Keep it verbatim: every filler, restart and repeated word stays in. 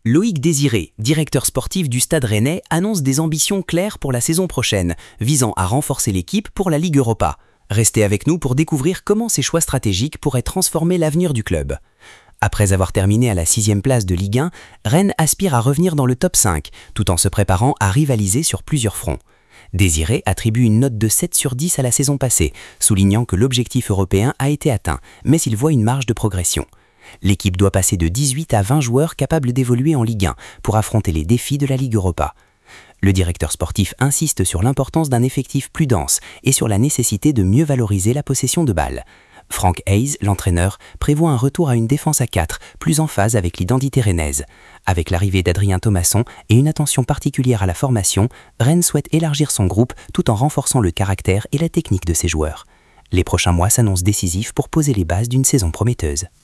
Loïc Désiré, directeur sportif du Stade Rennais, annonce des ambitions claires pour la saison prochaine, visant à renforcer l'équipe pour la Ligue Europa. Restez avec nous pour découvrir comment ces choix stratégiques pourraient transformer l'avenir du club. Après avoir terminé à la sixième place de Ligue un, Rennes aspire à revenir dans le top cinq, tout en se préparant à rivaliser sur plusieurs fronts. Désiré attribue une note de sept sur dix à la saison passée, soulignant que l'objectif européen a été atteint, mais il voit une marge de progression. L'équipe doit passer de dix-huit à vingt joueurs capables d'évoluer en Ligue un pour affronter les défis de la Ligue Europa. Le directeur sportif insiste sur l'importance d'un effectif plus dense et sur la nécessité de mieux valoriser la possession de balles. Franck Hayes, l'entraîneur, prévoit un retour à une défense à quatre, plus en phase avec l'identité rennaise. Avec l'arrivée d'Adrien Thomasson et une attention particulière à la formation, Rennes souhaite élargir son groupe tout en renforçant le caractère et la technique de ses joueurs. Les prochains mois s'annoncent décisifs pour poser les bases d'une saison prometteuse.